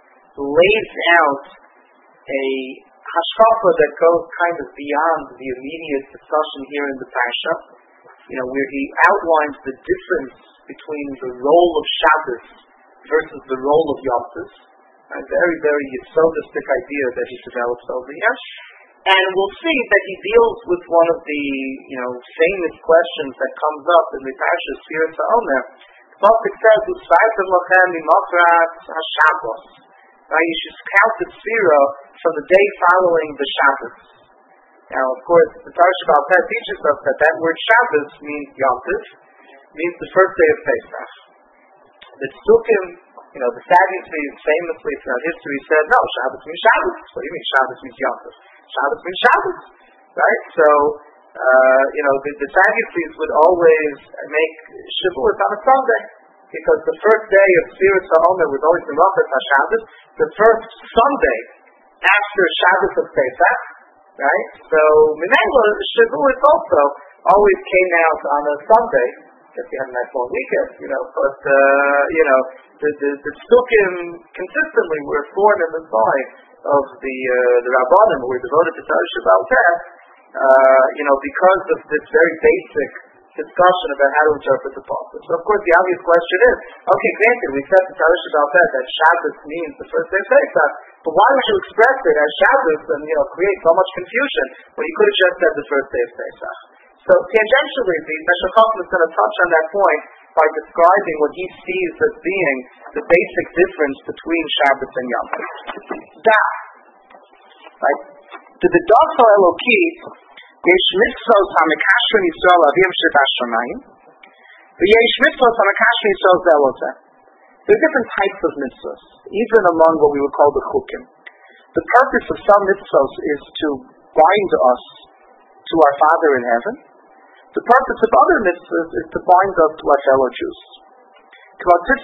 Speaker 1: lays out a hashkafa that goes kind of beyond the immediate discussion here in the Parsha. You know, where he outlines the difference between the role of Shabbos versus the role of Yom Tov, a very, very yesodistic idea that he develops over here. And we'll see that he deals with one of the, you know, famous questions that comes up in the Parsha Sfiras HaOmer. The pasuk says, "U'svaytem lachem mimachras haShabbos." Now you should count the Sfira from the day following the Shabbos. Now, of course, the Parsha Baal Peh teaches us that that word Shabbos means Yom Tov, means the first day of Pesach. The Tzdukim, you know, the Sadducees famously throughout history said, no, Shabbos means Shabbos. What do you mean Shabbos means Yom Tov? Shabbos means Shabbos, right? So, uh, you know, the, the Sadducees would always make Shavuot on a Sunday, because the first day of Sfiras HaOmer was always the Rachas HaShabbos, the first Sunday after Shabbos of Pesach, right? So, Minengo, Shavuot also always came out on a Sunday. If you had a nice long weekend, you know, but, uh, you know, the, the, the Tzdukim consistently were formed in the side of the, uh, the Rabbanim who were devoted to Torah Baal Peh, uh, you know, because of this very basic discussion about how to interpret the pasuk. So, of course, the obvious question is, okay, granted, we said to Torah Baal Peh that Shabbos means the first day of Pesach, but why would you express it as Shabbos and, you know, create so much confusion when you could have just said the first day of Pesach? So tangentially, the Meshech Chochmah is going to touch on that point by describing what he sees as being the basic difference between Shabbos and Yom Tov. Da, right? To the Dafa Elokit, yesh mitzvos hamekashrin Yisrael avim shebashamayim, v'yesh mitzvos hamekashrin Yisrael zelozeh. There are different types of mitzvos, even among what we would call the chukim. The purpose of some mitzvos is to bind us to our Father in heaven. The purpose of other mitzvahs is to bind us to our fellow Jews. To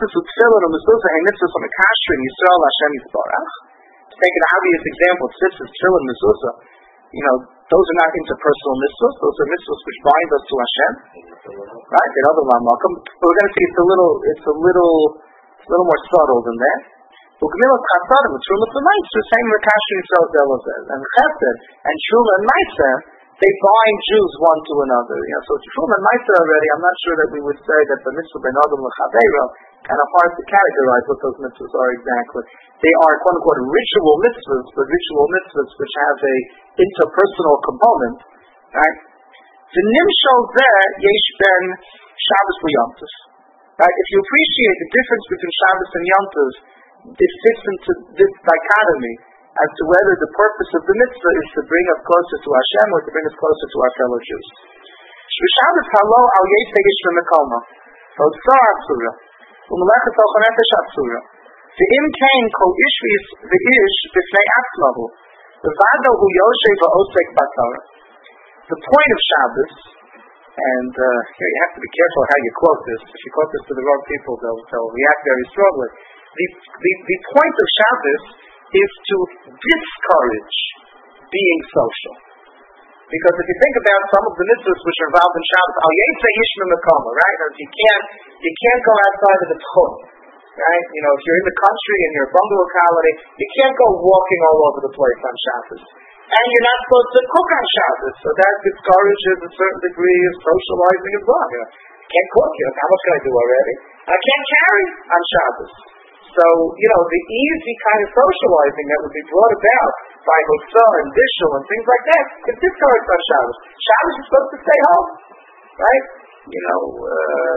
Speaker 1: take an obvious example, tzitzis, tefillin, mezuzah, you know, those are not interpersonal mitzvahs, those are mitzvahs which bind us to Hashem. Right? But we're going to see it's a little, it's a little, it's a little more subtle than that. And chesed and truma and maaseh they bind Jews one to another. You know, so Tefum and Meiser already, I'm not sure that we would say that the mitzvah ben Adam l'chaveiro, kind of hard to categorize what those mitzvahs are exactly. They are quote unquote ritual mitzvahs, but ritual mitzvahs which have a interpersonal component, right? The nimshal there yesh ben Shabbos l'Yom Tov. Right? If you appreciate the difference between Shabbos and Yom Tov, it fits into this dichotomy as to whether the purpose of the mitzvah is to bring us closer to Hashem or to bring us closer to our fellow Jews. Shabbos halo al yetze ish v'mekolma. V'otzar asura. U'melechet al chanefesh asura. V'im kein kol ish v'ish b'fnei atzmahu. V'vado hu yoshev v'osek b'tzara. The point of Shabbos, and uh, here you have to be careful how you quote this. If you quote this to the wrong people, they'll, they'll react very strongly. The, the, the point of Shabbos is to discourage being social. Because if you think about some of the mitzvahs which are involved in Shabbos, al yetze ish v'mekolma, right? You can't, you can't go outside of the tchum, right? You know, if you're in the country and you're a bungalow colony, you can't go walking all over the place on Shabbos. And you're not supposed to cook on Shabbos, so that discourages a certain degree of socializing as well. You know, I can't cook, you know, how much can I do already? I can't carry on Shabbos. So, you know, the easy kind of socializing that would be brought about by Hutzah and Bishul and things like that is discouraged on Shabbos. Shabbos is supposed to stay home, right? You know, uh,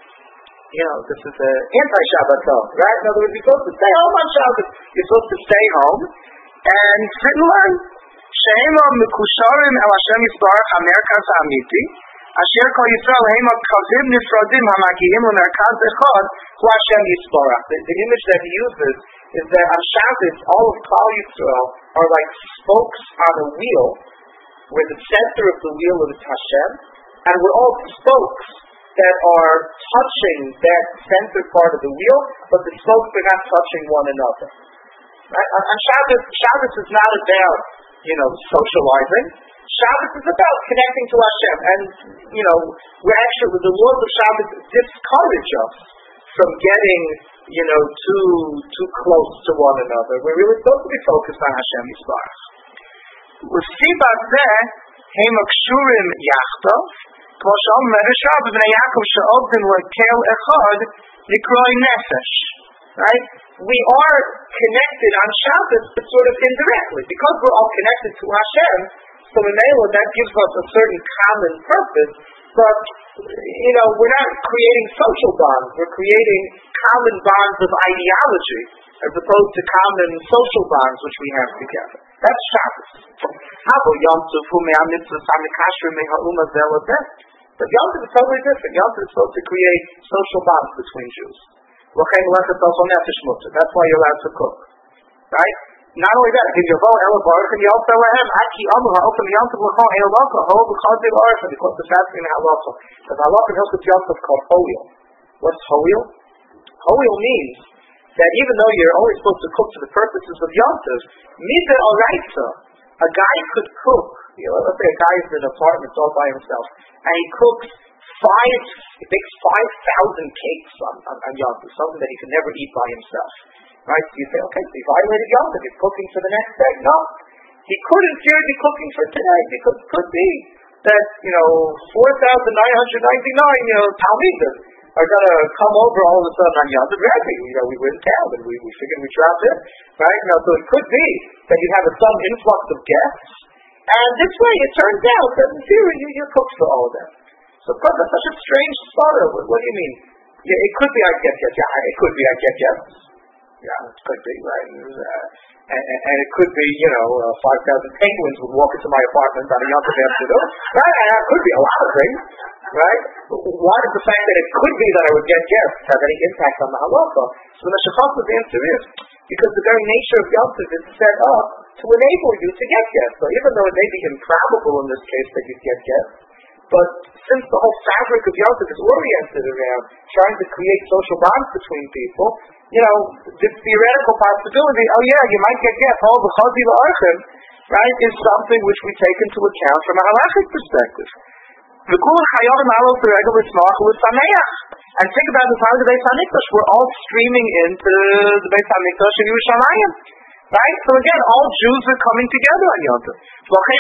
Speaker 1: you know, this is an anti-Shabbat home, right? In other words, you're supposed to stay home on Shabbos. You're supposed to stay home and sit and learn. She'ema mekusharim el Hashem Yisbarach hamerkaz ha'amiti, asher kol Yisrael heima kavim nifradim ha'magihim l'merkaz echad hu Hashem Yisbarach. The, the image that he uses is that on Shabbos, all of Klal Yisrael are like spokes on a wheel, where the center of the wheel is Hashem, and we're all spokes that are touching that center part of the wheel, but the spokes are not touching one another. Right? On, on Shabbos, Shabbos is not about, you know, socializing. Shabbos is about connecting to Hashem, and you know, we're actually the laws of Shabbos discourage us from getting, you know, too too close to one another. We're really supposed to be focused on Hashem Yisbarach. U'siba zeh heim akshurim yachdav, kmo she'omer Ereshav b'nei Yaakov she'odin lekel echad nikroi nefesh. Right? We are connected on Shabbos, but sort of indirectly. Because we're all connected to Hashem, so in Mela, that gives us a certain common purpose, but, you know, we're not creating social bonds. We're creating common bonds of ideology, as opposed to common social bonds which we have together. That's Shabbos. But Yom Tov is totally different. Yom Tov is supposed to create social bonds between Jews. That's why you're allowed to cook. Right? Not only that, because the fasting in halacha. The halacha in Hilchot Yom Tov is called hoil. What's hoil? Hoil means that even though you're only supposed to cook for the purposes of Yom Tov, midah oraisa, a guy could cook. You know, let's say a guy is in an apartment all by himself, and he cooks five, he bakes five thousand cakes on, on, on Yom Tov, something that he could never eat by himself. Right? So you say, okay, so he violated Yom Tov, he's cooking for the next day. No. He could in theory be cooking for today, because it could be that, you know, four thousand nine hundred ninety-nine, you know, Talmidim are going to come over all of a sudden on Yom Tov. You know, we were in town, and we, we figured we'd drop in. Right? Now, so it could be that you have a some influx of guests, and this way it turns out that in theory you, you cook for all of them. So of course, that's such a strange starter. What, what do you mean? Yeah, it could be I get guests. Yeah, it could be I get guests. Yeah, it could be, right? Uh, and, and, and it could be, you know, uh, five thousand penguins would walk into my apartment on a Yom Tov afternoon. Right? And it could be a lot of things. Right? But why does the fact that it could be that I would get guests have any impact on the halacha? So the Shechav's answer is, because the very nature of Yom Tov is set up to enable you to get guests. So even though it may be improbable in this case that you get guests, but since the whole fabric of Yom Tov is oriented around trying to create social bonds between people, you know, this theoretical possibility, oh yeah, you might get guests, all the chazi la'archim, right, is something which we take into account from a halachic perspective. And think about the time of the Beis HaMikdash, we're all streaming into the Beis HaMikdash in Yerushalayim. Right? So again, all Jews are coming together on Yom Tov.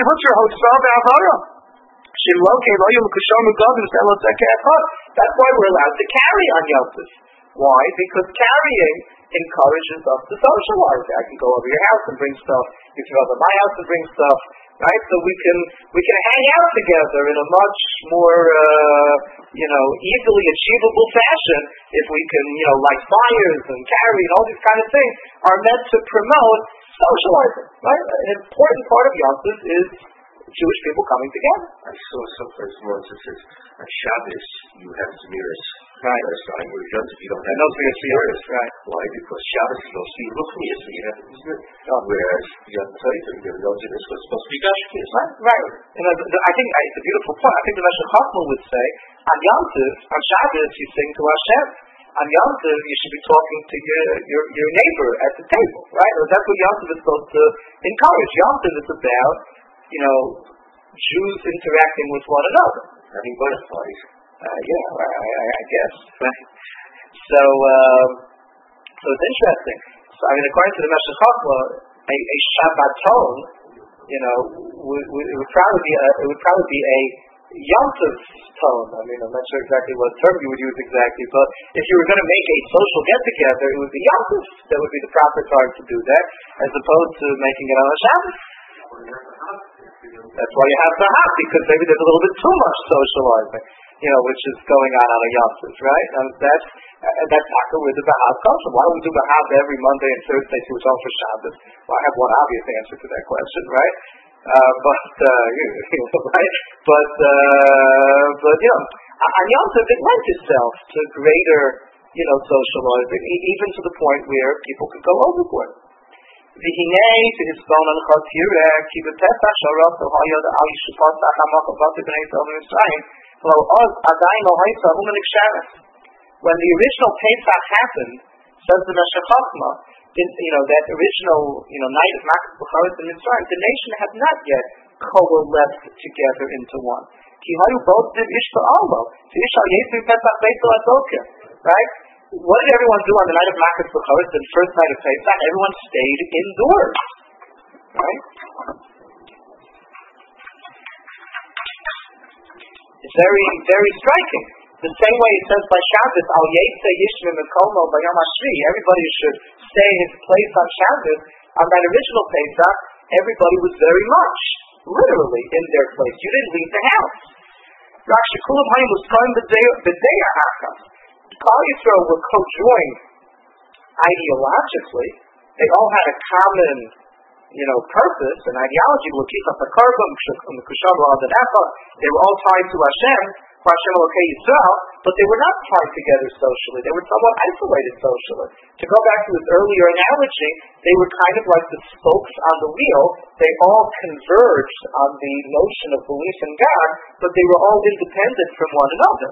Speaker 1: That's why we're allowed to carry on Yom Tov. Why? Because carrying encourages us to socialize. I can go over your house and bring stuff. You can go over my house and bring stuff. Right? So we can we can hang out together in a much more uh, you know easily achievable fashion if we can you know light fires and carry and all these kind of things are meant to promote socializing. Right? An important part of Yom Tov is Jewish people coming together.
Speaker 3: I saw someplace once it says on Shabbos you have Zmiris.
Speaker 1: Right.
Speaker 3: Starting with Yom Tov you don't have
Speaker 1: no Zmiris. Right.
Speaker 3: Why? Because Shabbos is supposed to be Ruchnius, so you have Zmiris. Oh. Whereas Yom Tov you have Yom Tov is supposed to be Gashmius.
Speaker 1: Right. Right. And uh, the, I think uh, it's a beautiful point. I think the Meshech Chochmah would say on Yom Tov, on Shabbos you sing to Hashem. On Yom Tov you should be talking to your your, your neighbor at the table. Right. Or that's what Yom Tov is supposed to encourage. Yom Tov is about you know, Jews interacting with one another.
Speaker 3: Having butterflies.
Speaker 1: Uh, yeah, I, I, I guess. so, um, so it's interesting. So, I mean, according to the Meshech Chochmah, a, a Shabbaton, you know, would, would, it would probably be a, it would probably be a Yom Tov tone. I mean, I'm not sure exactly what term you would use exactly, but if you were going to make a social get-together, it would be Yom Tov. That would be the proper time to do that, as opposed to making it on a Shabbos. That's why you have the hot, because maybe there's a little bit too much socializing, you know, which is going on on a Yom Tov, right? And that's uh, that's not where the Bahab comes from. Why don't we do Bahab every Monday and Thursday to its own for Shabbos? Well, I have one obvious answer to that question, right? Uh, but uh, right, but uh, but you know, on Yom Tov it lent itself to greater, you know, socializing, even to the point where people could go overboard. והנה תסבון על חתירה כי בפסח שרוב היה על שפסח המחבת בני ישראל במצרים ולא אז עדיין לא הייתה הוא מנקשרת. When the original Pesach happened, says the Meshech Chochmah, you know, that original, you know, night of Makkah B'charis in Mitzrayim, the nation had not yet coalesced together into one. Ki hayu both did ish ta'alo, to ish al-yesim Pesach Beisel Adokia, right? What did everyone do on the night of Makkah B'charis, the first night of Pesach? Everyone stayed indoors, right? It's very, very striking. The same way it says by Shabbos, Al Yetze Yishvim Mekomo Bayom Hashvi, everybody should stay in his place on Shabbos. On that original Pesach, everybody was very much, literally, in their place. You didn't leave the house. Rak Shekulam Hayim was going b'deya Achas. Klal Yisrael were co-joined ideologically. They all had a common, you know, purpose and ideology. They were all tied to Hashem, Hashem Elokei Yisrael, but they were not tied together socially. They were somewhat isolated socially. To go back to his earlier analogy, they were kind of like the spokes on the wheel. They all converged on the notion of belief in God, but they were all independent from one another.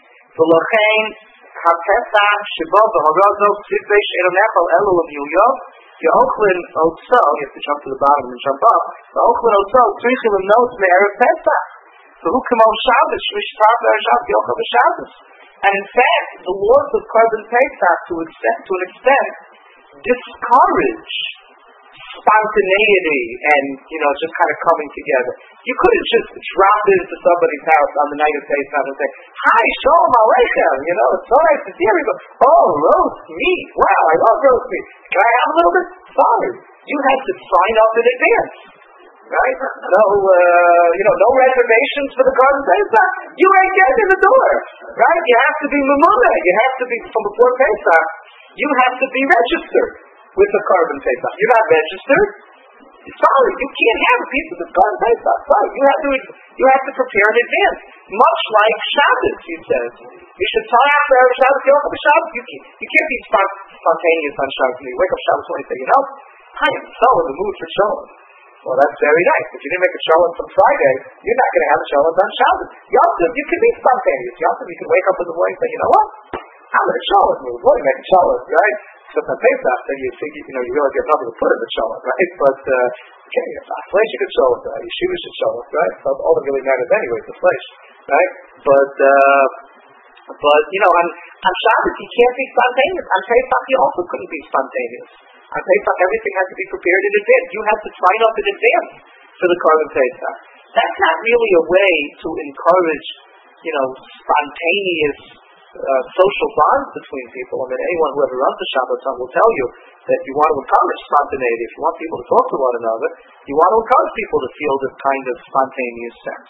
Speaker 1: HaPesach Sheba B'Harazo Tzivei She'ero Nechal Elo L'Miyuyo Ye'ochlin Otzo, you have to jump to the bottom and jump up, Ye'ochlin Otzo Tzrichim L'Nos Me'erev Pesach V'hu K'mo Shabbos Shmishtar V'Ershav Yochel V'Shabbos. And in fact, the laws of Korban Pesach to, extent, to an extent discourage spontaneity and, you know, just kind of coming together. You couldn't just drop into somebody's house on the night of Pesach and say, "Hi, Shalom Aleichem, you know, it's so nice to see everybody. Oh, roast meat. Wow, I love roast meat. Can I have a little bit?" Sorry. You had to sign up in advance. Right? No, uh, you know, no reservations for the Garden Pesach. You ain't getting in the door. Right? You have to be Mamuna. You have to be, from before Pesach, you have to be registered with the Korban Pesach. You're not registered? Sorry, you can't have a piece of the Korban Pesach. Sorry, you have to you have to prepare in advance. Much like Shabbos, he says. You should tie out for every Shabbos, you don't have a Shabbos. You can't, you can't be spontaneous on Shabbos. You wake up Shabbos morning and say, you know, I am so in the mood for Shalom. Well, that's very nice. If you didn't make a Shalom from Friday, you're not going to have a Shalom on Shabbos. Yom Tov, you can be spontaneous. Yom Tov, you can wake up in the morning and say, you know what? I'm in a Shalom mood. What do you make a Shalom, right? So on Pesach, then you think, you know, you realize you have nothing to put in the Shalom, right? But, uh, okay, if a flesh you could show us, uh, Yeshiva should show us, right? So all that really matters anyway is the flesh, right? But, uh, but, you know, on, on Shabbos, you can't be spontaneous. On Pesach, you also couldn't be spontaneous. On Pesach, everything has to be prepared in advance. You have to sign up in advance for the Korban Pesach. That's not really a way to encourage, you know, spontaneous uh, social bonds between people. I mean, anyone who ever runs the Shabbaton will tell you that you want to encourage spontaneity. If you want people to talk to one another, you want to encourage people to feel this kind of spontaneous sense.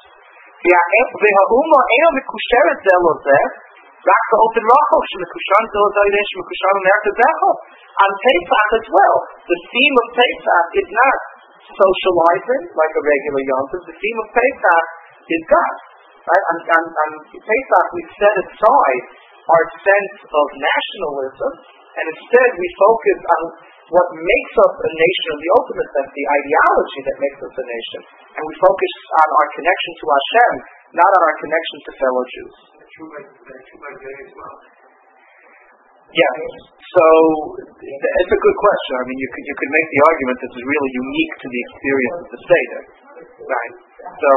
Speaker 1: On Pesach as well, the theme of Pesach is not socializing like a regular Yom Tov. The theme of Pesach is God. Right? On, on, on Pesach, we set aside our sense of nationalism, and instead we focus on what makes us a nation in the ultimate sense, the ideology that makes us a nation. And we focus on our connection to Hashem, not on our connection to fellow Jews. Yeah, so it's a good question. I mean, you could you could make the argument this is really unique to the experience of the Seder, right? So,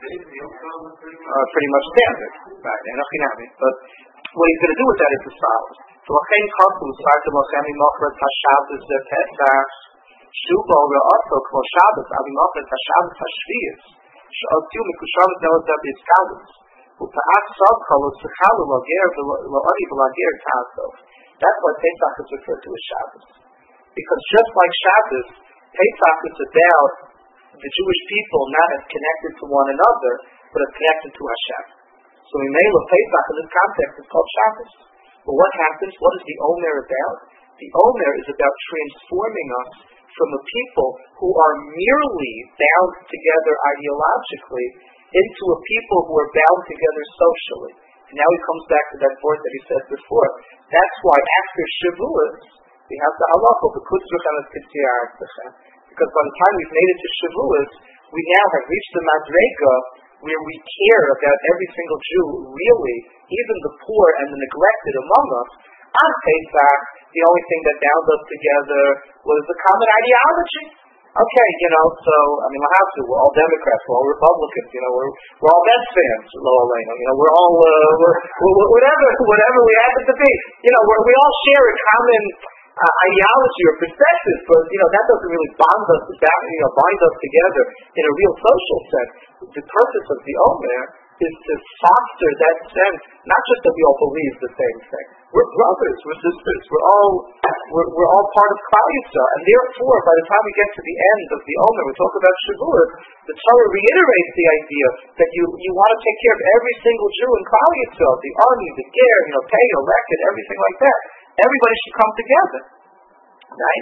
Speaker 1: uh, pretty much standard, right? But what he's going to do with that is as follows. So, Lachein Kafu, Sartem Lachem Imachret HaShabbos Pesach, Shubo Re'ato Kmo Shabbos, Avimachret HaShabbos HaShviyos, She'otiu Mikushavet Ne'ozeh B'Yiskadus, U'Pa'at Sovchalo Tzichalu Lager V'Lo'ari V'Lager Ta'asov. That's why Pesach is referred to as Shabbos. Because just like Shabbos, Pesach is about the Jewish people not as connected to one another, but as connected to Hashem. So in Mela, Pesach in this context is called Shabbos. Well, what happens? What is the Omer about? The Omer is about transforming us from a people who are merely bound together ideologically into a people who are bound together socially. And now he comes back to that point that he said before. That's why after Shavuos, we have the halacha, the kutzruch and the kitziyah. Because by the time we've made it to Shavuos, we now have reached the madrega where we care about every single Jew, really, even the poor and the neglected among us. On Pesach, the only thing that bound us together was the common ideology. Okay, you know, so, I mean, Lahavdu, we're all Democrats, we're all Republicans, you know, we're, we're all Mets fans, Lo Aleinu, you know, we're all, uh, we're, we're, whatever, whatever we happen to be. You know, we're, we all share a common uh, ideology or perspective, but, you know, that doesn't really bond us, you know, bind us together in a real social sense. The purpose of the Omer is to foster that sense, not just that we all believe the same thing. We're brothers, we're sisters, we're all we're, we're all part of Klal Yisrael, and therefore, by the time we get to the end of the Omer, we talk about Shavuot, the Torah reiterates the idea that you, you want to take care of every single Jew in Klal Yisrael, the army, the ger, you know, pay, elected, everything like that. Everybody should come together, right?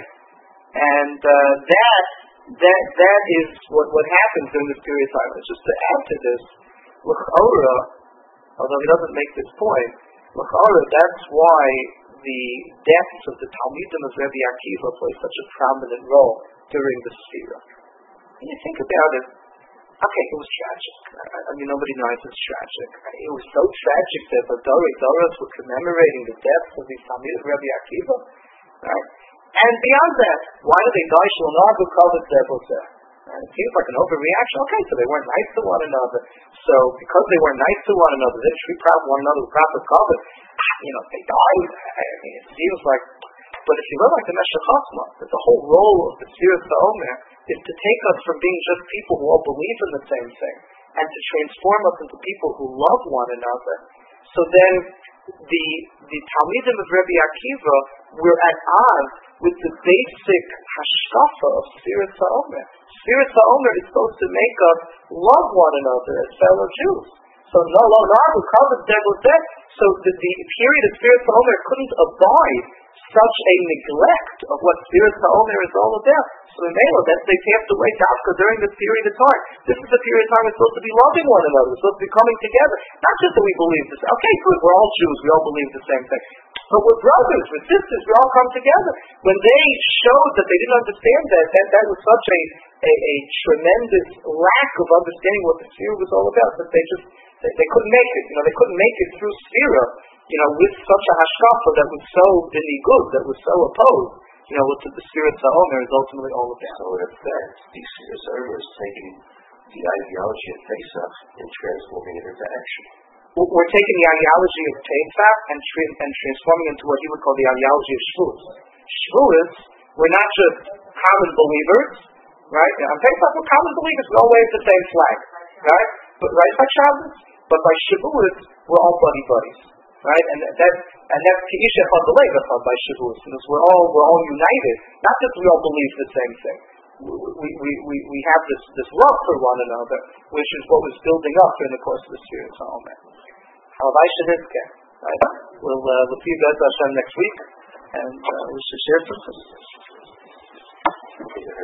Speaker 1: And uh, that that that is what what happens during this period of time. It's just to add to this. L'chora, although he doesn't make this point, l'chora, that's why the deaths of the Talmidim of Rabbi Akiva play such a prominent role during the Sfira. When you think about it, okay, it was tragic. I, I mean, nobody denies it's tragic. It was so tragic that the Dorei Doros were commemorating the deaths of these Talmidim of Rabbi Akiva. Right? And beyond that, why did they die? Shalom Kavod Zebozeh. And it seems like an overreaction. Okay, so they weren't nice to one another. So because they weren't nice to one another, they should be proud of one another with proper cover. You know, they died. I mean, it seems like. But if you look like the Meshech Chochma, that the whole role of the Sfiras HaOmer is to take us from being just people who all believe in the same thing, and to transform us into people who love one another. So then, the the Talmidim of Rabbi Akiva were at odds with the basic hashkafa of Sfiras HaOmer. Sfiras HaOmer is supposed to make us love one another as fellow Jews. So no, no, no, Kavod Zebozeh. So the, the period of Sfiras HaOmer couldn't abide such a neglect of what Sfiras HaOmer is all about. So in Mela, that they passed away Dafka during this period of time. This is the period of time we're supposed to be loving one another. We're supposed to be coming together. Not just that we believe this. Okay, good, we're all Jews. We all believe the same thing. But we're brothers, we're sisters. We all come together. When they showed that they didn't understand that, that, that was such a, a, a tremendous lack of understanding what the Sfira was all about, that they just they, they couldn't make it. You know, they couldn't make it through Sfira. You know, with such a hashkafa that was so good, that was so opposed, you know, what the Sfiras HaOmer is ultimately all about.
Speaker 3: So in effect, the Sfiras HaOmer is taking the ideology of Pesach and transforming it into action.
Speaker 1: We're taking the ideology of Pesach and, tra- and transforming it into what he would call the ideology of Shavuos. Shavuos we're not just common believers, right? On Pesach, we're common believers. We all wave the same flag, right? But right by Shabbos, but by Shavuot, we're all buddy buddies, right? And that and that's Keisha Chadalegacha by Shavuot, because we're all we're all united. Not just we all believe the same thing. We we we we have this this love for one another, which is what was building up during the course of the Sfiras HaOmer. Halavai Shenitzke, right? We'll uh, we'll see you guys Hashem next week, and uh, we should share some.